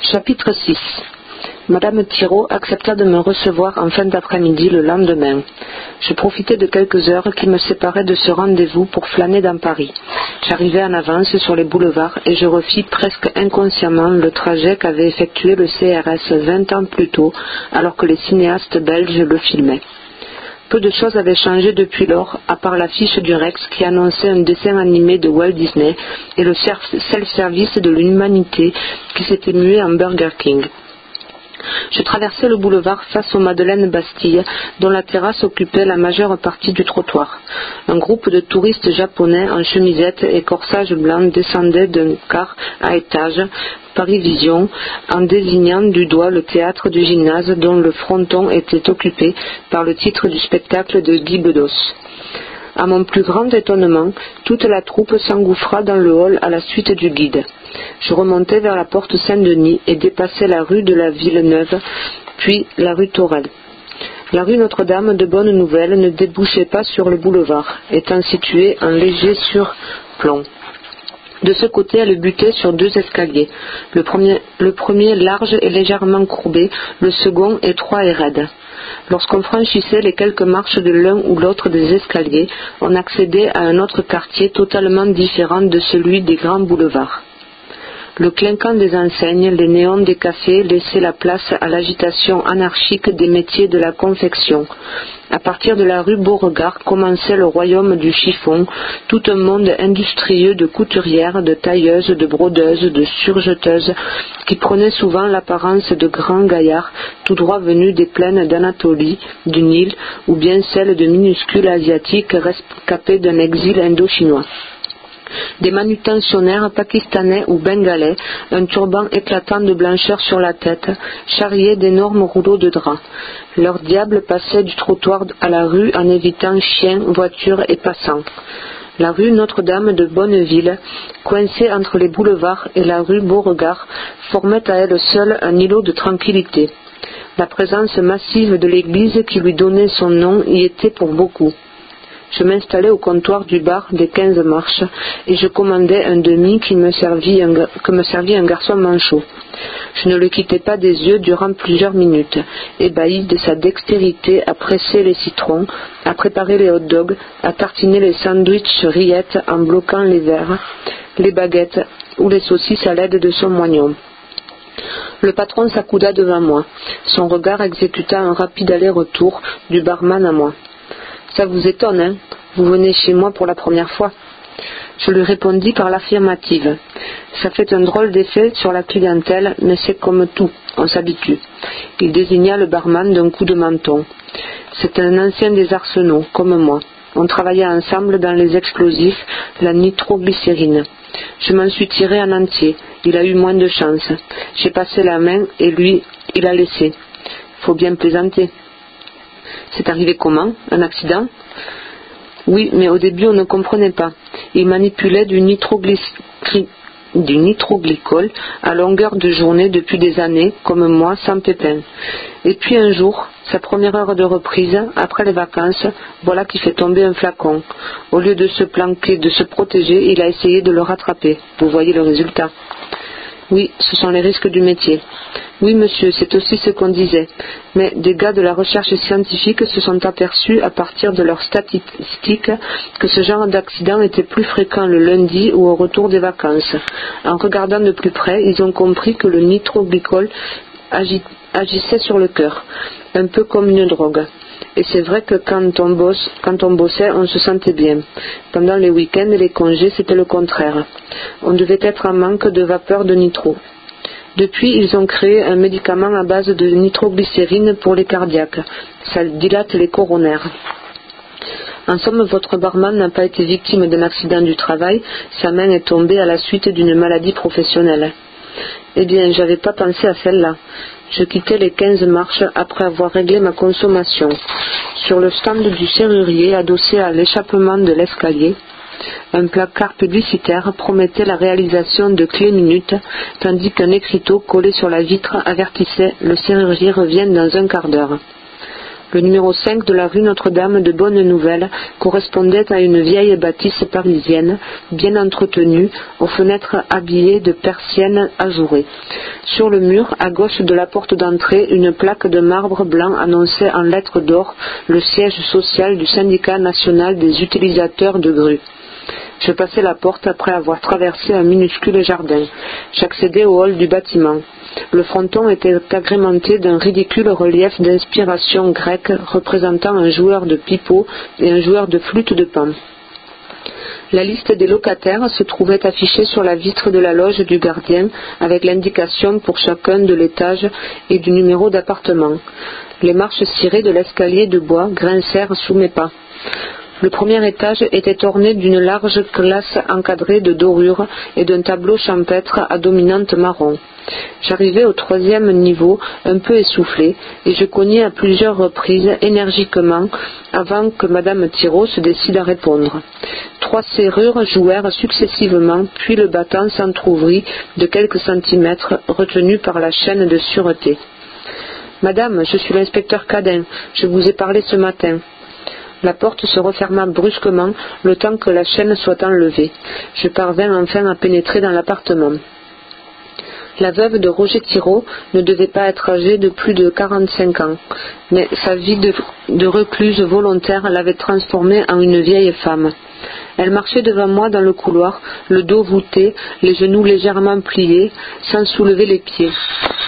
Chapitre 6. Madame Thiraud accepta de me recevoir en fin d'après-midi le lendemain. Je profitai de quelques heures qui me séparaient de ce rendez-vous pour flâner dans Paris. J'arrivai en avance sur les boulevards et je refis presque inconsciemment le trajet qu'avait effectué le CRS 20 ans plus tôt, alors que les cinéastes belges le filmaient. Peu de choses avaient changé depuis lors, à part l'affiche du Rex qui annonçait un dessin animé de Walt Disney et le self-service de l'humanité qui s'était mué en Burger King. Je traversai le boulevard face aux Madeleine Bastille, dont la terrasse occupait la majeure partie du trottoir. Un groupe de touristes japonais en chemisette et corsage blanc descendait d'un car à étage, Paris-Vision, en désignant du doigt le théâtre du gymnase dont le fronton était occupé par le titre du spectacle de Guy Bedos. À mon plus grand étonnement, toute la troupe s'engouffra dans le hall à la suite du guide. Je remontai vers la porte Saint-Denis et dépassai la rue de la Villeneuve, puis la rue Tourelle. La rue Notre-Dame de Bonne Nouvelle ne débouchait pas sur le boulevard, étant située en léger surplomb. De ce côté, elle butait sur deux escaliers. Le premier large et légèrement courbé, le second étroit et raide. Lorsqu'on franchissait les quelques marches de l'un ou l'autre des escaliers, on accédait à un autre quartier totalement différent de celui des grands boulevards. Le clinquant des enseignes, les néons des cafés laissaient la place à l'agitation anarchique des métiers de la confection. À partir de la rue Beauregard commençait le royaume du chiffon, tout un monde industrieux de couturières, de tailleuses, de brodeuses, de surjeteuses, qui prenaient souvent l'apparence de grands gaillards, tout droit venus des plaines d'Anatolie, du Nil, ou bien celles de minuscules asiatiques rescapés d'un exil indo-chinois. Des manutentionnaires pakistanais ou bengalais, un turban éclatant de blancheur sur la tête, charriaient d'énormes rouleaux de drap. Leurs diables passaient du trottoir à la rue en évitant chiens, voitures et passants. La rue Notre-Dame de Bonneville, coincée entre les boulevards et la rue Beauregard, formait à elle seule un îlot de tranquillité. La présence massive de l'église qui lui donnait son nom y était pour beaucoup. Je m'installai au comptoir du bar des 15 marches et je commandai un demi que me servit un garçon manchot. Je ne le quittai pas des yeux durant plusieurs minutes, ébahi de sa dextérité à presser les citrons, à préparer les hot-dogs, à tartiner les sandwichs rillettes en bloquant les verres, les baguettes ou les saucisses à l'aide de son moignon. Le patron s'accouda devant moi. Son regard exécuta un rapide aller-retour du barman à moi. « Ça vous étonne, hein? Vous venez chez moi pour la première fois ?» Je lui répondis par l'affirmative. Ça fait un drôle d'effet sur la clientèle, mais c'est comme tout, on s'habitue. Il désigna le barman d'un coup de menton. C'est un ancien des arsenaux, comme moi. On travaillait ensemble dans les explosifs, la nitroglycérine. Je m'en suis tiré en entier. Il a eu moins de chance. J'ai passé la main et lui, il a laissé. Faut bien plaisanter. C'est arrivé comment? Un accident? Oui, mais au début on ne comprenait pas. Il manipulait du nitroglycol à longueur de journée depuis des années, comme moi, sans pépin. Et puis un jour, sa première heure de reprise, après les vacances, voilà qu'il fait tomber un flacon. Au lieu de se planquer, de se protéger, il a essayé de le rattraper. Vous voyez le résultat. Oui, ce sont les risques du métier. Oui, monsieur, c'est aussi ce qu'on disait. Mais des gars de la recherche scientifique se sont aperçus à partir de leurs statistiques que ce genre d'accident était plus fréquent le lundi ou au retour des vacances. En regardant de plus près, ils ont compris que le nitroglycol agissait sur le cœur, un peu comme une drogue. Et c'est vrai que quand on bossait, on se sentait bien. Pendant les week-ends et les congés, c'était le contraire. On devait être en manque de vapeur de nitro. Depuis, ils ont créé un médicament à base de nitroglycérine pour les cardiaques. Ça dilate les coronaires. En somme, votre barman n'a pas été victime d'un accident du travail. Sa main est tombée à la suite d'une maladie professionnelle. Eh bien, j'avais pas pensé à celle-là. Je quittais les 15 marches après avoir réglé ma consommation. Sur le stand du serrurier, adossé à l'échappement de l'escalier, un placard publicitaire promettait la réalisation de clés minutes, tandis qu'un écriteau collé sur la vitre avertissait « Le serrurier revient dans un quart d'heure ». Le numéro 5 de la rue Notre-Dame de Bonne-Nouvelle correspondait à une vieille bâtisse parisienne, bien entretenue, aux fenêtres habillées de persiennes ajourées. Sur le mur, à gauche de la porte d'entrée, une plaque de marbre blanc annonçait en lettres d'or le siège social du syndicat national des utilisateurs de grues. Je passai la porte après avoir traversé un minuscule jardin. J'accédai au hall du bâtiment. Le fronton était agrémenté d'un ridicule relief d'inspiration grecque représentant un joueur de pipeau et un joueur de flûte de pan. La liste des locataires se trouvait affichée sur la vitre de la loge du gardien avec l'indication pour chacun de l'étage et du numéro d'appartement. Les marches cirées de l'escalier de bois grincèrent sous mes pas. Le premier étage était orné d'une large glace encadrée de dorures et d'un tableau champêtre à dominante marron. J'arrivai au 3e niveau, un peu essoufflé, et je cognai à plusieurs reprises énergiquement avant que Madame Thiraud se décide à répondre. 3 serrures jouèrent successivement, puis le battant s'entr'ouvrit de quelques centimètres, retenu par la chaîne de sûreté. « Madame, je suis l'inspecteur Cadin, je vous ai parlé ce matin. » La porte se referma brusquement, le temps que la chaîne soit enlevée. Je parvins enfin à pénétrer dans l'appartement. La veuve de Roger Thiraud ne devait pas être âgée de plus de 45 ans, mais sa vie de recluse volontaire l'avait transformée en une vieille femme. Elle marchait devant moi dans le couloir, le dos voûté, les genoux légèrement pliés, sans soulever les pieds.